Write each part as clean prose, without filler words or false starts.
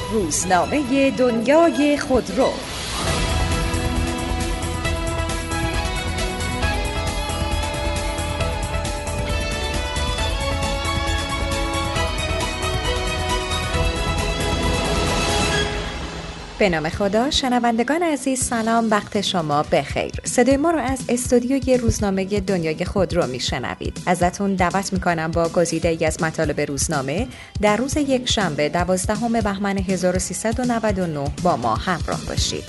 روزنامه دنیای خودرو. به نام خدا. شنوندگان عزیز سلام، وقت شما بخیر. صدای ما رو از استودیوی روزنامه دنیای خودرو میشنوید. ازتون دعوت میکنم با گزیده‌ای از مطالب روزنامه در روز یکشنبه 12 بهمن 1399 با ما همراه باشید.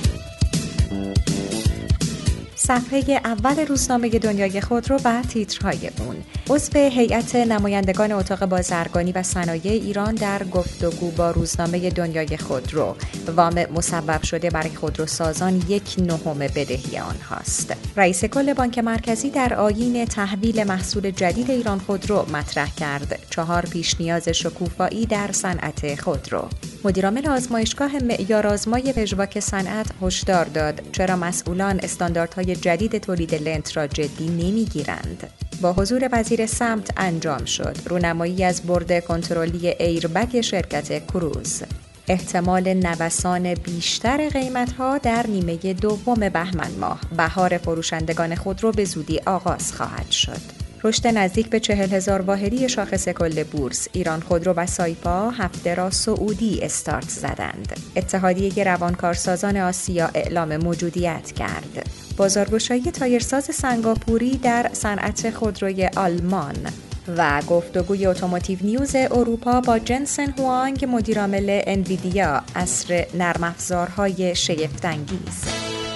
صفحه اول روزنامه دنیای خودرو و تیترهای اون. عضو هیئت نمایندگان اتاق بازرگانی و صنایع ایران در گفتگو با روزنامه دنیای خودرو، وام مسبب شده برای خودروسازان 1/9 بدهی آنهاست. رئیس کل بانک مرکزی در آیین تحویل محصول جدید ایران خودرو مطرح کرد 4 پیش نیاز شکوفایی در صنعت خودرو. مدیرعامل آزمایشگاه معیارآزمای پژواک صنعت هشدار داد چرا مسئولان استانداردهای جدید تولید لنت را جدی نمیگیرند. با حضور وزیر سمت انجام شد رونمایی از برد کنترلی ایربگ شرکت کروز. احتمال نوسان بیشتر قیمت‌ها در نیمه دوم بهمن ماه. بهار فروشندگان خودرو به زودی آغاز خواهد شد. رشد نزدیک به 40,000 واحدی شاخص کل بورس. ایران خودرو و سایپا هفته را سعودی استارت زدند. اتحادیه روانکارسازان آسیا اعلام موجودیت کرد. بازارگشایی تایرساز سنگاپوری در صنعت خودروی آلمان و گفتگوی اتوماتیو نیوز اروپا با جنسن هوانگ، مدیرعامل انویدیا، عصر نرم افزارهای شگفت‌انگیز.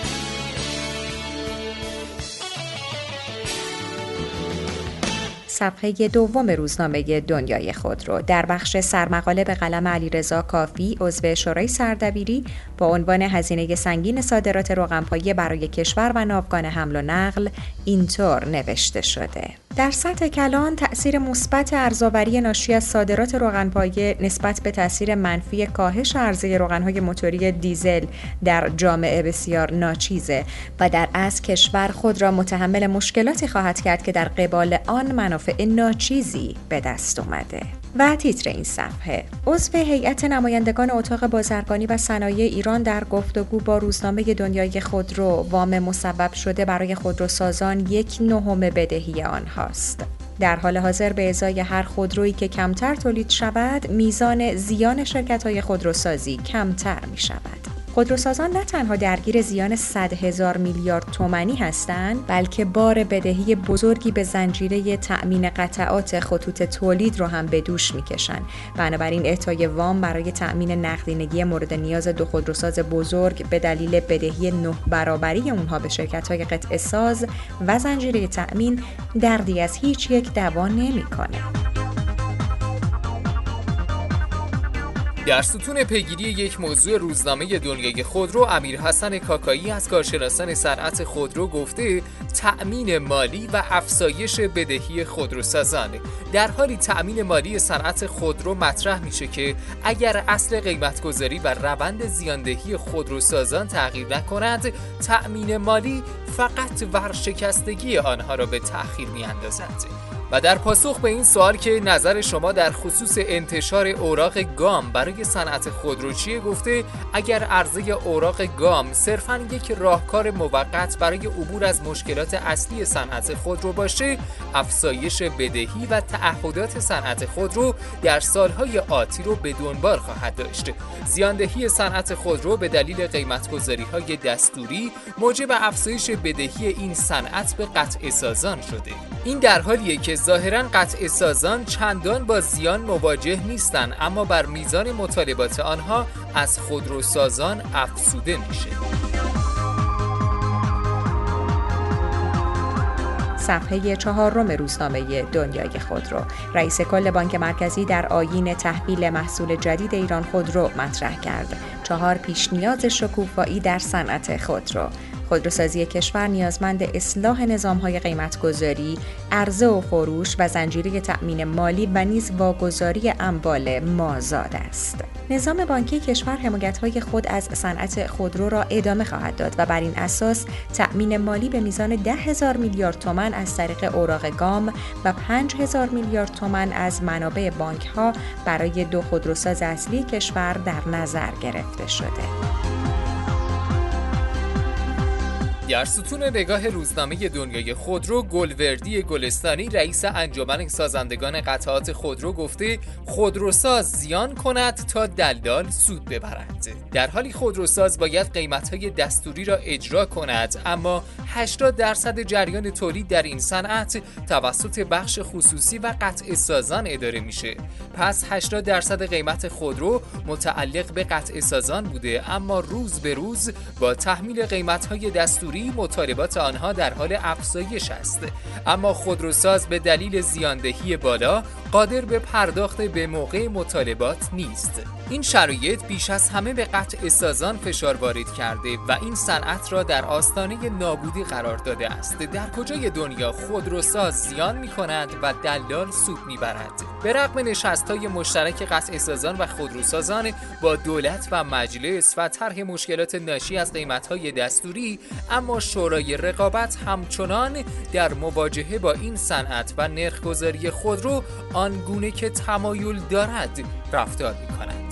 صفحه دوم روزنامه دنیای خودرو. در بخش سرمقاله به قلم علیرضا کافی، عضو شورای سردبیری، با عنوان هزینه سنگین صادرات روغن‌پایه برای کشور و ناوگان حمل و نقل اینطور نوشته شده: در سطح کلان تأثیر مثبت ارزآوری ناشی از صادرات روغن‌پایه نسبت به تأثیر منفی کاهش عرضه روغن‌های موتوری دیزل در جامعه بسیار ناچیزه و در اصل کشور خود را متحمل مشکلاتی خواهد کرد که در قبال آن منافع ناچیزی به دست اومده. و تیتر این صفحه: عضو هیئت نمایندگان اتاق بازرگانی و صنایع ایران در گفتگو با روزنامه دنیای خودرو، وام مسبب شده برای خودروسازان 1/9 بدهی آنهاست. در حال حاضر به ازای هر خودرویی که کمتر تولید شود، میزان زیان شرکت‌های خودروسازی کمتر می شود. خودروسازان نه تنها درگیر زیان 100,000 میلیارد تومانی هستند، بلکه بار بدهی بزرگی به زنجیره تأمین قطعات خطوط تولید رو هم به دوش میکشن. بنابراین اعطای وام برای تأمین نقدینگی مورد نیاز دو خودروساز بزرگ به دلیل بدهی 9 برابری اونها به شرکت‌های قطعه ساز و زنجیره تأمین دردی از هیچ یک دوا نمی‌کنه. در ستون پیگیری یک موضوع روزنامه دنیای خودرو، امیرحسن کاکایی از کارشناسان صنعت خودرو گفته تأمین مالی و افزایش بدهی خودروسازان. در حالی تأمین مالی صنعت خودرو مطرح میشه که اگر اصل قیمتگذاری و روند زیاندهی خودروسازان تغییر نکند، تأمین مالی فقط ورشکستگی آنها را به تأخیر میاندازد. و در پاسخ به این سوال که نظر شما در خصوص انتشار اوراق گام برای صنعت خودرو چیه، گفته اگر عرضه اوراق گام صرفاً یک راهکار موقت برای عبور از مشکلات اصلی صنعت خودرو باشه، افزایش بدهی و تعهدات صنعت خودرو در سالهای آتی رو به دنبال خواهد داشت. زیاندهی صنعت خودرو به دلیل قیمت‌گذاری‌های دستوری موجب افزایش بدهی این صنعت به قطعه سازان شده. این در حالیه که ظاهراً قطعه سازان چندان با زیان مواجه نیستند، اما بر میزان مطالبات آنها از خودروسازان افزوده میشه. صفحه 4 روزنامه دنیای خودرو. رئیس کل بانک مرکزی در آیین تحویل محصول جدید ایران خودرو مطرح کرد 4 پیش نیاز شکوفایی در صنعت خودرو. خودروسازی کشور نیازمند اصلاح نظام‌های قیمت‌گذاری، عرضه و فروش و زنجیره تأمین مالی و نیز واگذاری اموال مازاد است. نظام بانکی کشور حمایت‌های خود از صنعت خودرو را ادامه خواهد داد و بر این اساس تأمین مالی به میزان 10,000 میلیارد تومان از طریق اوراق گام و 5,000 میلیارد تومان از منابع بانک‌ها برای دو خودروساز اصلی کشور در نظر گرفته شده. در ستون نگاه روزنامه دنیای خودرو، گلوردی گلستانی رئیس انجمن سازندگان قطعات خودرو گفته خودروساز زیان کند تا دلال سود ببرد. در حالی خودروساز باید قیمت‌های دستوری را اجرا کند، اما 80% جریان تولید در این صنعت توسط بخش خصوصی و قطع سازان اداره میشه. پس 80% قیمت خودرو متعلق به قطع سازان بوده، اما روز به روز با تحمیل قیمت‌های دستوری مطالبات آنها در حال افزایش است. اما خودروساز به دلیل زیاندهی بالا قادر به پرداخت به موقع مطالبات نیست. این شرایط بیش از همه به قطع سازان فشار وارد کرده و این صنعت را در آستانه نابودی قرار داده است. در کجای دنیا خودروساز زیان می‌کند و دلال سود می‌برد؟ به رغم نشست‌های مشترک قطع سازان و خودروسازان با دولت و مجلس و طرح مشکلات ناشی از قیمت‌های دستوری، اما شورای رقابت همچنان در مواجهه با این صنعت و نرخ‌گذاری خودرو آنگونه که تمایل دارد رفتار می‌کند.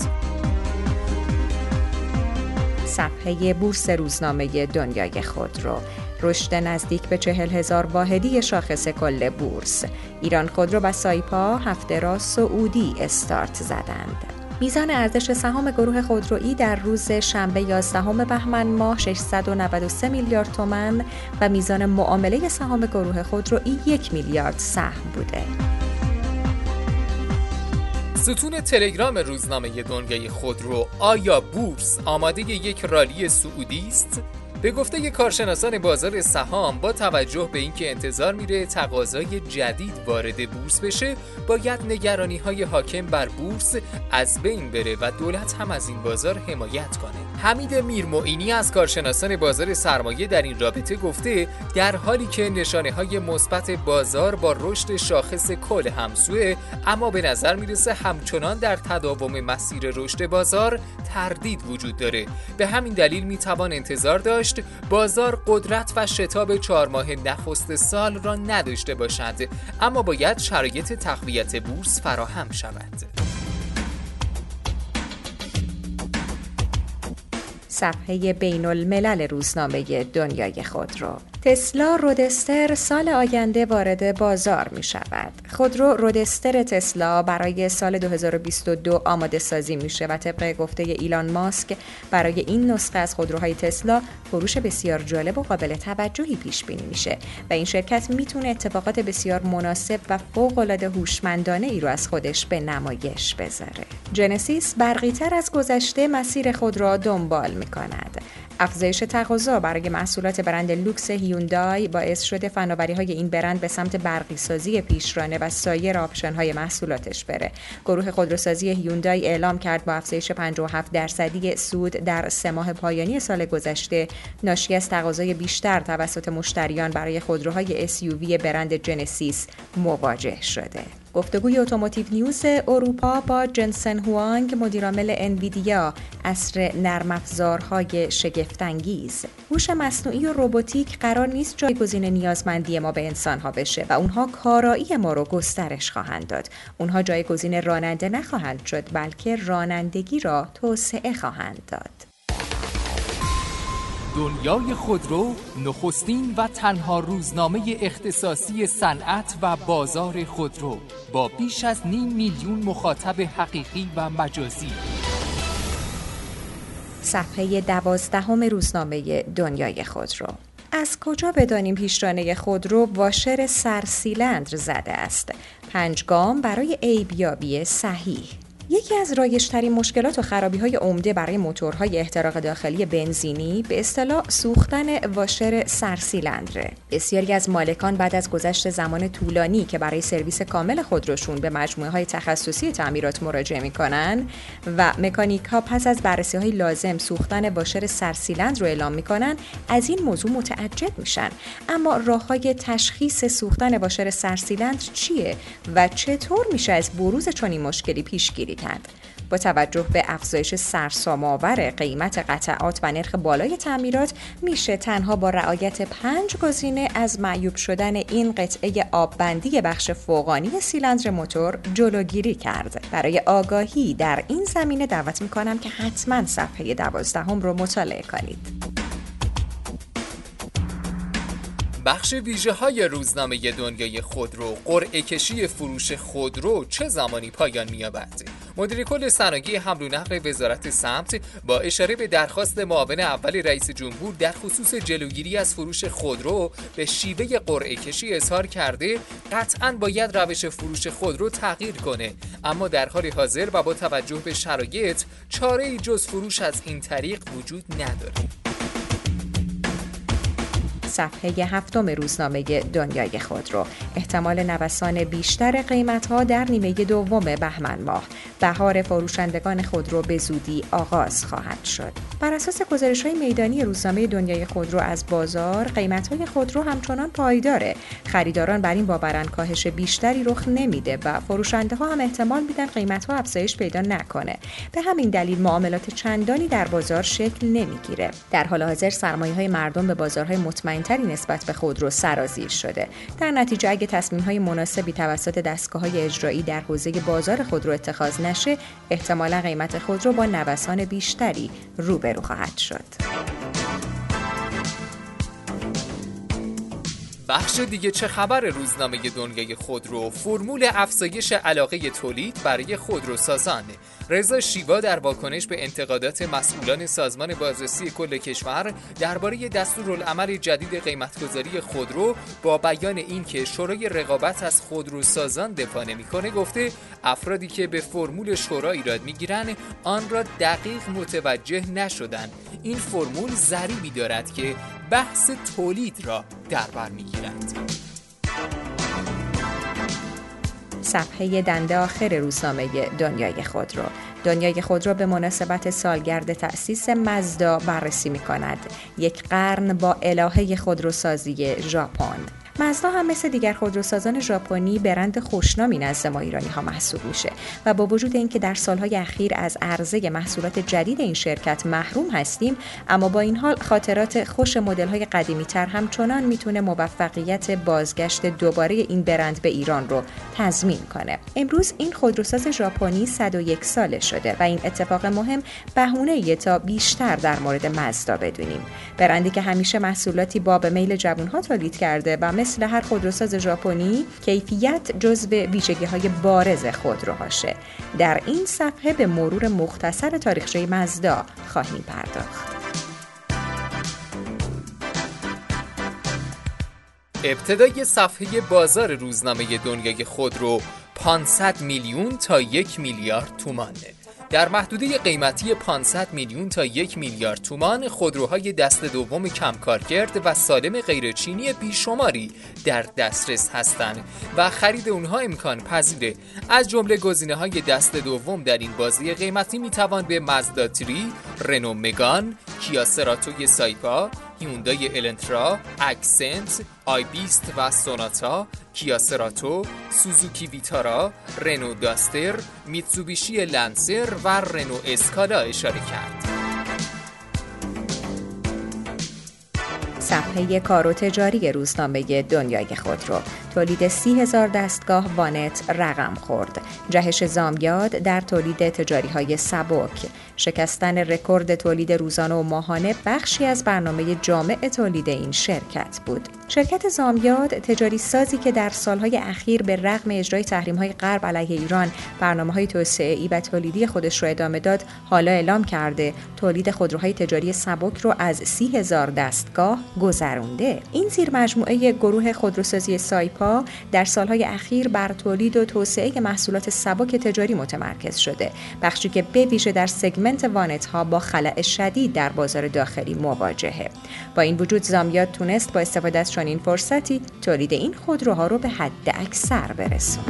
صفحه بورس روزنامه دنیای خودرو: رشد نزدیک به 40,000 واحدی شاخص کل بورس. ایران خودرو و سایپا هفته را سعودی استارت زدند. میزان ارزش سهام گروه خودرویی در روز شنبه 11 بهمن ماه 693 میلیارد تومان و میزان معامله سهام گروه خودرویی 1 میلیارد سهم بوده. ستون تلگرام روزنامه دنیای خودرو: آیا بورس آماده یک رالی سعودی است؟ به گفته کارشناسان بازار سهام، با توجه به اینکه انتظار میره تقاضای جدید وارد بورس بشه، باید نگرانی‌های حاکم بر بورس از بین بره و دولت هم از این بازار حمایت کنه. حمید میرمعینی از کارشناسان بازار سرمایه در این رابطه گفته در حالی که نشانه‌های مثبت بازار با رشد شاخص کل همسوه، اما به نظر میرسه همچنان در تداوم مسیر رشد بازار تردید وجود داره. به همین دلیل میتوان انتظار داشت بازار قدرت و شتاب 4 ماه نخست سال را نداشته باشد، اما باید شرایط تقویت بورس فراهم شود. صفحه بین الملل روزنامه دنیای خودرو: تسلا رودستر سال آینده وارد بازار می شود. خودرو رودستر تسلا برای سال 2022 آماده سازی می شه و طبق گفته ایلان ماسک برای این نسخه از خودروهای تسلا فروش بسیار جالب و قابل توجهی پیش بینی میشه و این شرکت میتونه اتفاقات بسیار مناسب و فوق‌العاده هوشمندانه ای رو از خودش به نمایش بذاره. جنسیس برقی تر از گذشته مسیر خود را دنبال میکند. افزایش تقاضا برای محصولات برند لوکس هیوندای باعث شده فناوری‌های این برند به سمت برقی‌سازی پیشرانه و سایر آپشن‌های محصولاتش بره. گروه خودروسازی هیوندای اعلام کرد با افزایش 57% سود در 3 ماه پایانی سال گذشته ناشی از تقاضای بیشتر توسط مشتریان برای خودروهای SUV برند جنسیس مواجه شده. گفتگوی اتوماتیو نیوز اروپا با جنسن هوانگ، مدیرعامل انویدیا، عصر نرم افزارهای شگفت‌انگیز. هوش مصنوعی و روباتیک قرار نیست جایگزین نیازمندی ما به انسان‌ها بشه و اونها کارایی ما رو گسترش خواهند داد. اونها جایگزین راننده نخواهند شد، بلکه رانندگی را توسعه خواهند داد. دنیای خودرو، نخستین و تنها روزنامه اختصاصی صنعت و بازار خودرو با بیش از 500,000 مخاطب حقیقی و مجازی. صفحه 12 روزنامه دنیای خودرو: از کجا بدانیم پیشرانه خودرو واشر سرسیلندر زده است؟ 5 گام برای عیبیابی صحیح. یکی از رایج‌ترین مشکلات و خرابی‌های عمده برای موتورهای احتراق داخلی بنزینی به اصطلاح سوختن واشر سرسیلندره. بسیاری از مالکان بعد از گذشت زمان طولانی که برای سرویس کامل خودروشون به مجموعه‌های تخصصی تعمیرات مراجعه می‌کنن و مکانیک‌ها پس از بررسی‌های لازم سوختن واشر سرسیلندر رو اعلام می‌کنن، از این موضوع متعجب میشن. اما راه‌های تشخیص سوختن واشر سرسیلندر چیه و چطور میشه از بروز چنین مشکلی پیشگیری کرد؟ با توجه به افزایش سرسام‌آور قیمت قطعات و نرخ بالای تعمیرات، میشه تنها با رعایت 5 گزینه از معیوب شدن این قطعه آببندی بخش فوقانی سیلندر موتور جلوگیری کرد. برای آگاهی در این زمینه دعوت میکنم که حتما صفحه 12 رو مطالعه کنید. بخش ویژه‌های روزنامه دنیای خودرو، قرعه کشی فروش خودرو چه زمانی پایان می‌یابد؟ مدیر کل صنایع حمل و نقل وزارت سمت با اشاره به درخواست معاون اول رئیس جمهور در خصوص جلوگیری از فروش خودرو به شیوه قرعه کشی اظهار کرده قطعاً باید روش فروش خودرو تغییر کنه، اما در حال حاضر و با توجه به شرایط چاره‌ای جز فروش از این طریق وجود نداره. صفحه 7 روزنامه دنیای خودرو. احتمال نوسان بیشتر قیمت‌ها در نیمه دوم بهمن ماه. بهار فروشندگان خودرو به زودی آغاز خواهد شد. بر اساس گزارش‌های میدانی روزنامه دنیای خودرو از بازار، قیمت‌های خودرو همچنان پایداره. خریداران بر این باورند کاهش بیشتری رخ نمیده و فروشنده‌ها هم احتمال میدن قیمت‌ها افزایش پیدا نکنه. به همین دلیل معاملات چندانی در بازار شکل نمیگیره. در حال حاضر سرمایه‌های مردم به بازارهای مطمئن‌تری نسبت به خودرو سرازیر شده. در نتیجه اگه تصمیم‌های مناسبی توسط دستگاه‌های اجرایی در حوزه بازار خودرو اتخاذ نشه، احتمالاً قیمت خودرو با نوسان بیشتری روبرو خواهد شد. بخش دیگه چه خبر روزنامه دنیای خودرو، فرمول افزایش علاقه تولید برای خودروسازان. رضا شیوا در واکنش به انتقادات مسئولان سازمان بازرسی کل کشور درباره دستورالعمل جدید قیمتگذاری خودرو با بیان اینکه شورای رقابت از خودروسازان دفاع نمی‌کنه گفته افرادی که به فرمول شورا ایراد می‌گیرن آن را دقیق متوجه نشدن. این فرمول ضریبی دارد که بحث تولید را در بر می‌گیرد. صفحه دنده آخر روزنامه دنیای خودرو. دنیای خودرو به مناسبت سالگرد تأسیس مازدا بررسی می‌کند. 1 قرن با الهه خودروسازی ژاپن. مازدا هم مثل دیگر خودروسازان ژاپنی برند خوشنامی نزد ما ایرانی‌ها محسوب میشه و با وجود اینکه در سالهای اخیر از عرضه محصولات جدید این شرکت محروم هستیم، اما با این حال خاطرات خوش مدل‌های قدیمی‌تر همچنان میتونه موفقیت بازگشت دوباره این برند به ایران رو تضمین کنه. امروز این خودروساز ژاپنی 101 ساله شده و این اتفاق مهم بهونه‌ایه تا بیشتر در مورد مازدا بدونیم. برندی که همیشه محصولاتی باب میل جوان‌ها تولید کرده و مثل هر خودروساز ژاپنی کیفیت جزو ویژگی‌های بارز خودروهاشه. در این صفحه به مرور مختصر تاریخچه مازدا خواهیم پرداخت. ابتدای صفحه بازار روزنامه دنیای خودرو 500 میلیون تا 1 میلیارد تومان. در محدوده قیمتی 500 میلیون تا 1 میلیارد تومان خودروهای دست دوم کمکارکرد و سالم غیرچینی بیشماری در دسترس هستند و خرید اونها امکان پذیره. از جمله گزینه‌های دست دوم در این بازی قیمتی میتوان به مازدا 3، رنو مگان، کیا سراتوی سایپا، هیوندای النترا، اکسنت، آی20 و سوناتا، کیا سراتو، سوزوکی ویتارا، رنو داستر، میتسوبیشی لنسر و رنو اسکالا اشاره کرد. صفحه کار و تجاری روزنامه دنیای خودرو. تولید 30,000 دستگاه وانت رقم خورد. جهش زامیاد در تولید تجاری‌های سبک. شکستن رکورد تولید روزانه و ماهانه بخشی از برنامه جامع تولید این شرکت بود. شرکت زامیاد تجاری سازی که در سالهای اخیر به رغم اجرای تحریم‌های غرب علیه ایران برنامه‌های توسعه‌ای و تولیدی خودش رو ادامه داد، حالا اعلام کرده تولید خودروهای تجاری سبک رو از 30,000 دستگاه گذرونده. این زیر مجموعه گروه خودروسازی سایپا سایپا در سالهای اخیر بر تولید و توسعه محصولات سبک تجاری متمرکز شده، بخشی که به ویژه در سگمنت وانت‌ها با خلأ شدید در بازار داخلی مواجهه. با این وجود زامیات تونست با استفاده از چنین فرصتی تولید این خودروها رو به حد اکثر برسونه.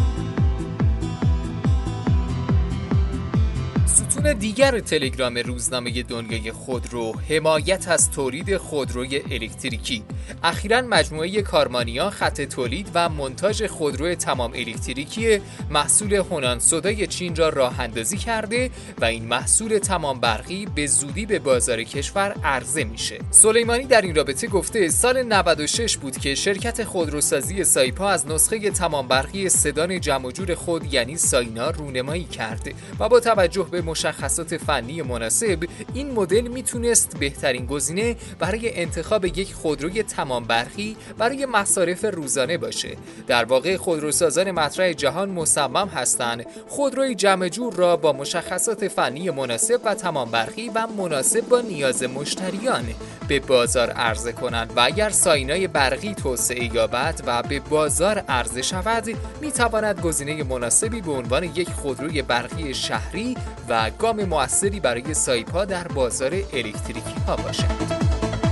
ستون دیگر تلگرام روزنامه دنیای خودرو، حمایت از تولید خودروی الکتریکی. اخیراً مجموعه کارمانیا خط تولید و مونتاژ خودرو تمام الکتریکی محصول هونان سودای چین را راه اندازی کرده و این محصول تمام برقی به زودی به بازار کشور عرضه میشه. سلیمانی در این رابطه گفته سال 96 بود که شرکت خودروسازی سایپا از نسخه تمام برقی سدان جمع و جور خود یعنی ساینا رونمایی کرده و با توجه به مشخصات فنی مناسب این مدل میتونست بهترین گزینه برای انتخاب یک خودروی تمام برقی برای مصارف روزانه باشه. در واقع خودروسازان مطرح جهان مصمم هستند خودروی جمع جور را با مشخصات فنی مناسب و تمام برقی و مناسب با نیاز مشتریان به بازار عرضه کنند و اگر ساینای برقی توسعه یابد و به بازار عرضه شود میتواند گزینه مناسبی به عنوان یک خودروی برقی شهری و گام موثری برای سایپا در بازار الکتریکی ها باشد.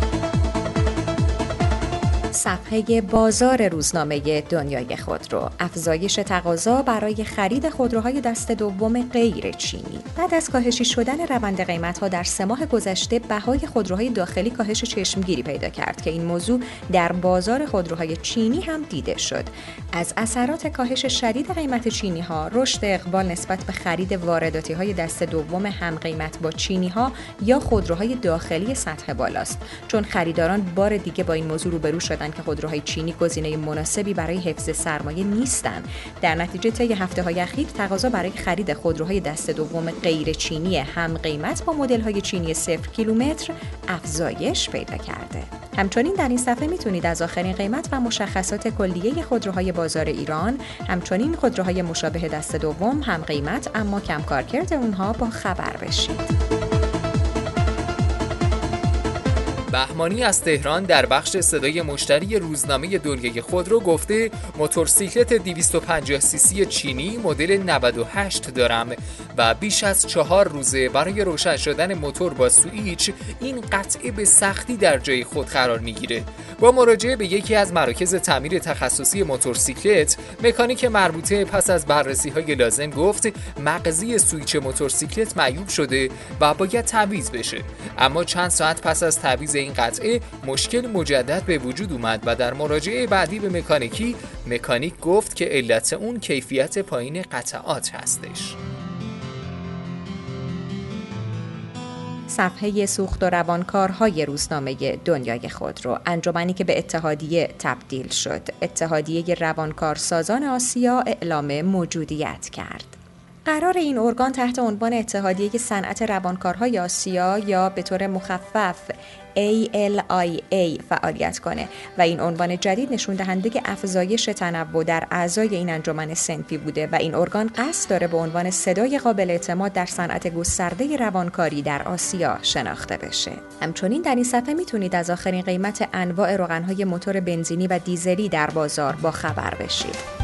صفحه بازار روزنامه دنیای خودرو. افزایش تقاضا برای خرید خودروهای دست دوم غیر چینی. بعد از کاهشی شدن روند قیمت‌ها در 3 ماه گذشته، بهای خودروهای داخلی کاهش چشمگیری پیدا کرد که این موضوع در بازار خودروهای چینی هم دیده شد. از اثرات کاهش شدید قیمت چینی‌ها، رشد اقبال نسبت به خرید وارداتی‌های دست دوم هم قیمت با چینی‌ها یا خودروهای داخلی سطح بالاست، چون خریداران بار دیگه با این موضوع روبرو شدند که خودروهای چینی گزینه مناسبی برای حفظ سرمایه نیستند. در نتیجه طی هفته‌های اخیر تقاضا برای خرید خودروهای دست دوم غیر چینی هم قیمت با مدل‌های چینی 0 کیلومتر افزایش پیدا کرده. همچنین در این صفحه میتونید از آخرین قیمت و مشخصات کلیه خودروهای بازار ایران، همچنین خودروهای مشابه دست دوم هم قیمت اما کم کارکرد اونها با خبر بشید. بهمانی از تهران در بخش صدای مشتری روزنامه دنیای خودرو گفته موتورسیکلت 250 سی سی چینی مدل 98 دارم و بیش از 4 روزه برای روشن شدن موتور با سوئیچ این قطعه به سختی در جای خود قرار میگیره. با مراجعه به یکی از مراکز تعمیر تخصصی موتورسیکلت، مکانیک مربوطه پس از بررسی‌های لازم گفت مغزی سوئیچ موتورسیکلت معیوب شده و باید تعویض بشه. اما چند ساعت پس از تعویض این قطعه مشکل مجدد به وجود اومد و در مراجعه بعدی به مکانیک گفت که علت اون کیفیت پایین قطعات هستش. صفحه سوخت و روانکارهای روزنامه دنیای خودرو. انجمنی که به اتحادیه تبدیل شد. اتحادیه روانکارسازان آسیا اعلام موجودیت کرد. قرار این ارگان تحت عنوان اتحادیه صنعت روانکارهای آسیا یا به طور مخفف ALIA فعالیت کنه و این عنوان جدید نشون دهنده افزایش تنوع در اعضای این انجمن صنفی بوده و این ارگان قصد داره به عنوان صدای قابل اعتماد در صنعت گسترده روانکاری در آسیا شناخته بشه. همچنین در این صفحه میتونید از آخرین قیمت انواع روغن‌های موتور بنزینی و دیزلی در بازار با خبر بشید.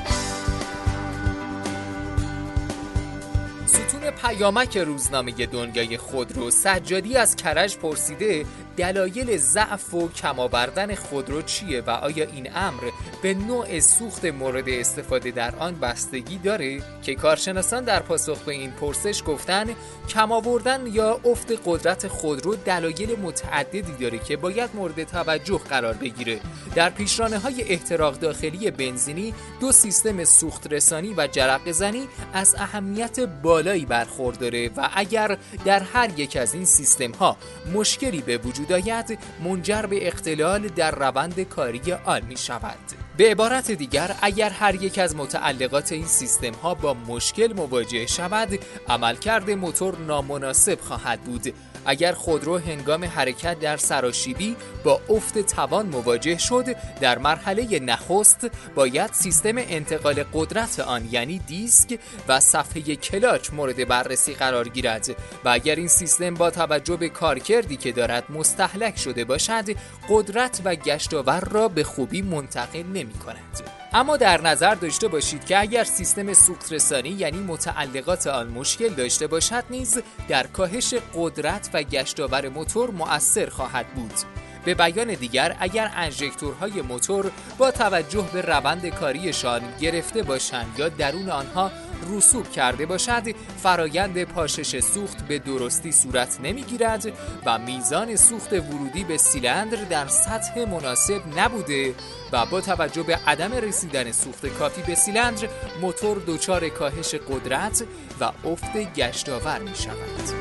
پیامک روزنامه دنیای خودرو. سجادی از کرج پرسیده دلایل ضعف و کم آوردن خودرو چیه و آیا این امر به نوع سوخت مورد استفاده در آن بستگی داره؟ که کارشناسان در پاسخ به این پرسش گفتن کم آوردن یا افت قدرت خودرو دلایل متعددی داره که باید مورد توجه قرار بگیره. در پیشرانه‌های احتراق داخلی بنزینی 2 سیستم سوخت رسانی و جرقه زنی از اهمیت بالایی برخورداره و اگر در هر یک از این سیستم‌ها مشکلی به وجود آید منجر به اختلال در روند کاری آن می شود. به عبارت دیگر اگر هر یک از متعلقات این سیستم‌ها با مشکل مواجه شود عملکرد موتور نامناسب خواهد بود. اگر خودرو هنگام حرکت در سراشیبی با افت توان مواجه شد در مرحله نخست باید سیستم انتقال قدرت آن یعنی دیسک و صفحه کلاچ مورد بررسی قرار گیرد و اگر این سیستم با توجه به کارکردی که دارد مستهلک شده باشد قدرت و گشتاور را به خوبی منتقل نمی کند. اما در نظر داشته باشید که اگر سیستم سوخت‌رسانی یعنی متعلقات آن مشکل داشته باشد نیز در کاهش قدرت و گشتاور موتور مؤثر خواهد بود. به بیان دیگر اگر انژکتورهای موتور با توجه به روند کاریشان گرفته باشند یا درون آنها رسوب کرده باشد، فرایند پاشش سوخت به درستی صورت نمیگیرد و میزان سوخت ورودی به سیلندر در سطح مناسب نبوده و با توجه به عدم رسیدن سوخت کافی به سیلندر، موتور دچار کاهش قدرت و افت گشتاور می شود.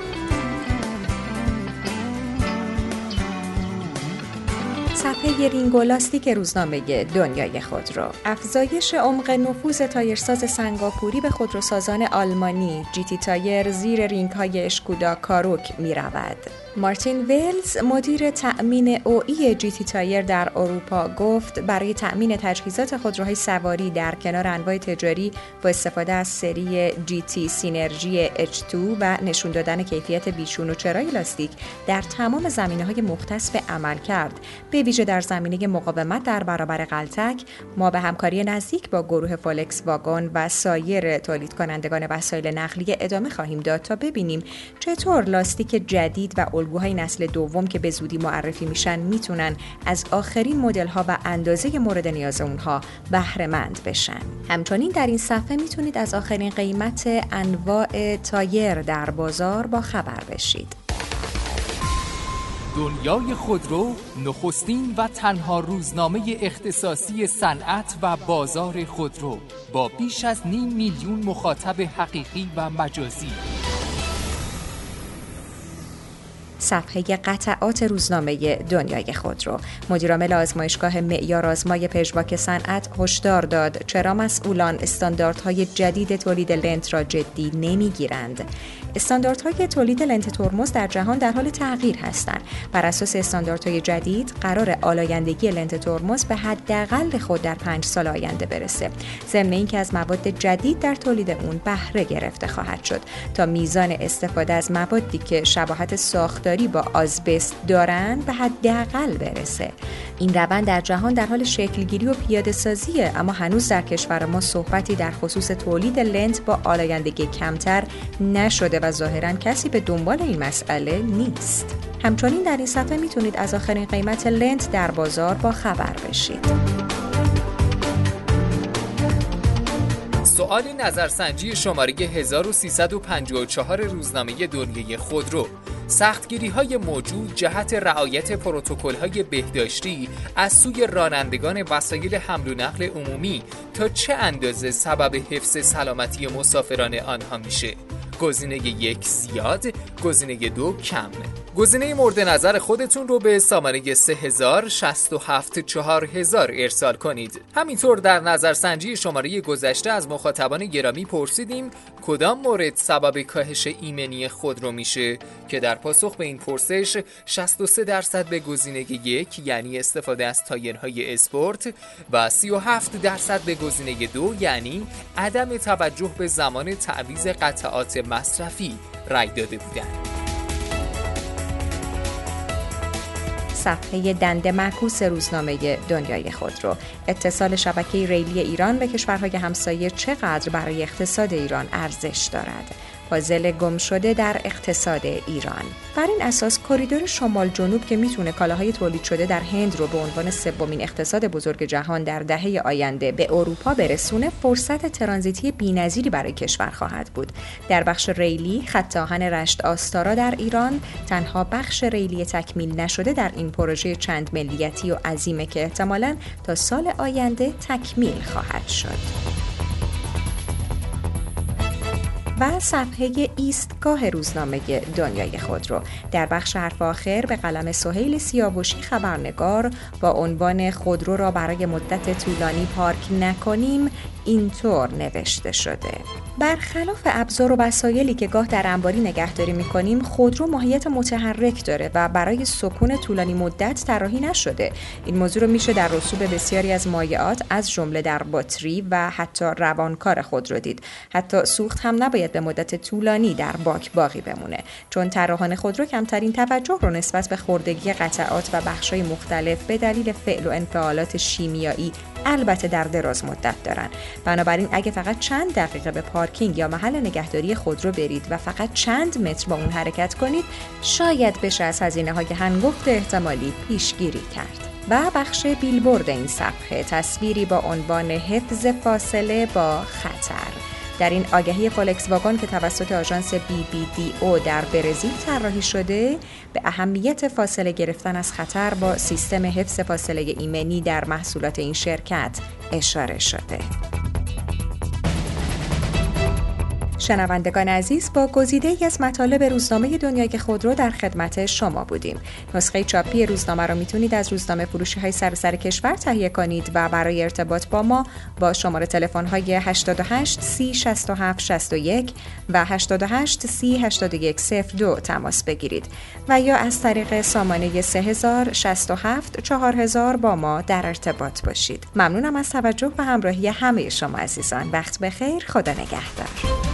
صفحه رینگ و لاستیک روزنامه دنیای خودرو. افزایش عمق نفوذ تایرساز سنگاپوری به خودروسازان آلمانی جیتی تایر زیر رینگ‌های اشکودا کاروک می‌رود. مارتین ویلز مدیر تأمین اوئی جیتی تایر در اروپا گفت برای تأمین تجهیزات خودروهای سواری در کنار انواع تجاری با استفاده از سری جیتی سینرژی H2 و نشون دادن کیفیت بیشون و چرای لاستیک در تمام زمینه‌های مختص به عمل کرد، به ویژه در زمینه مقاومت در برابر غلتک، ما به همکاری نزدیک با گروه فولکس واگن و سایر تولید کنندگان وسایل نقلیه ادامه خواهیم داد تا ببینیم چطور لاستیک جدید و الگوهای نسل دوم که به زودی معرفی میشن میتونن از آخرین مدل‌ها و اندازه مورد نیاز اونها بهره مند بشن. همچنین در این صفحه میتونید از آخرین قیمت انواع تایر در بازار با خبر بشید. دنیای خودرو نخستین و تنها روزنامه اختصاصی صنعت و بازار خودرو با بیش از 500,000 مخاطب حقیقی و مجازی. صفحه قطعات روزنامه دنیای خودرو. مدیرعامل آزمایشگاه معیار آزمای پژواک صنعت هشدار داد چرا مسئولان استانداردهای جدید تولید لنت را جدی نمیگیرند. استانداردهای تولید لنت ترمز در جهان در حال تغییر هستند. بر اساس استانداردهای جدید قرار آلایندگی لنت ترمز به حداقل خود در 5 سال آینده برسه. ضمن اینکه از مواد جدید در تولید اون بهره گرفته خواهد شد تا میزان استفاده از موادی که شباهت ساختاری با آزبست دارن به حداقل برسه. این روند در جهان در حال شکلگیری و پیاده سازیه، اما هنوز در کشور ما صحبتی در خصوص تولید لنت با آلایندگی کمتر نشده و ظاهراً کسی به دنبال این مسئله نیست. همچنین در این صفحه میتونید از آخرین قیمت لنت در بازار با خبر بشید. سؤال نظرسنجی شماره 1354 روزنامه دنیای خودرو: سختگیری‌های موجود جهت رعایت پروتکل‌های بهداشتی از سوی رانندگان وسایل حمل و نقل عمومی تا چه اندازه سبب حفظ سلامتی مسافران آنها میشه؟ گزینه 1 زیاد، گزینه 2 کم. گزینه مورد نظر خودتون رو به سامانه 3000-674,000 ارسال کنید. همینطور در نظرسنجی شماره گذشته از مخاطبان گرامی پرسیدیم کدام مورد سبب کاهش ایمنی خودرو میشه که در پاسخ به این پرسش 63% به گزینه 1 یعنی استفاده از تایرهای اسپورت و 37% به گزینه 2 یعنی عدم توجه به زمان تعویض قطعات مصرفی رای داده بودند. صفحه دنده معکوس روزنامه دنیای خودرو. اتصال شبکه ریلی ایران به کشورهای همسایه چقدر برای اقتصاد ایران ارزش دارد؟ پازل گم شده در اقتصاد ایران. بر این اساس کریدور شمال جنوب که میتونه کالاهای تولید شده در هند رو به عنوان سومین اقتصاد بزرگ جهان در دهه آینده به اروپا برسونه، فرصت ترانزیتی بی‌نظیری برای کشور خواهد بود. در بخش ریلی، خط آهن رشت آستارا در ایران تنها بخش ریلی تکمیل نشده در این پروژه چند ملیتی و عظیمه که احتمالاً تا سال آینده تکمیل خواهد شد. و صفحه ایستگاه روزنامه دنیای خودرو. در بخش حرف آخر به قلم سهیل سیاوشی خبرنگار با عنوان خودرو را برای مدت طولانی پارک نکنیم اینطور نوشته شده: برخلاف ابزار و وسایلی که گاه در انباری نگهداری می‌کنیم، خودرو ماهیت متحرک داره و برای سکون طولانی مدت طراحی نشده. این موضوع رو میشه در رسوب بسیاری از مایعات از جمله در باتری و حتی روانکار خودرو دید. حتی سوخت هم نباید به مدت طولانی در باک باقی بمونه، چون طراحان خودرو کمترین توجه رو نسبت به خوردگی قطعات و بخش‌های مختلف به دلیل فعل و انفعالات شیمیایی البته در دراز مدت دارن. بنابراین اگه فقط چند دقیقه به پارکینگ یا محل نگهداری خودرو برید و فقط چند متر با اون حرکت کنید، شاید بشه از هزینه‌های هنگفت احتمالی پیشگیری کرد. و بخش بیلبورد این صفحه تصویری با عنوان حفظ فاصله با خطر. در این آگهی فولکس واگن که توسط آژانس BBDO در برزیل طراحی شده، به اهمیت فاصله گرفتن از خطر با سیستم حفظ فاصله ایمنی در محصولات این شرکت اشاره شده. شنوندگان عزیز، با گزیده‌ای از مطالب روزنامه دنیای خودرو در خدمت شما بودیم. نسخه چاپی روزنامه را میتونید از روزنامه فروشی‌های سراسر کشور تهیه کنید و برای ارتباط با ما با شماره تلفن‌های 88 30 67 61 و 88 30 81 02 تماس بگیرید و یا از طریق سامانه 3067 4000 با ما در ارتباط باشید. ممنونم از توجه و همراهی همه شما عزیزان. وقت بخیر. خدا نگهدار.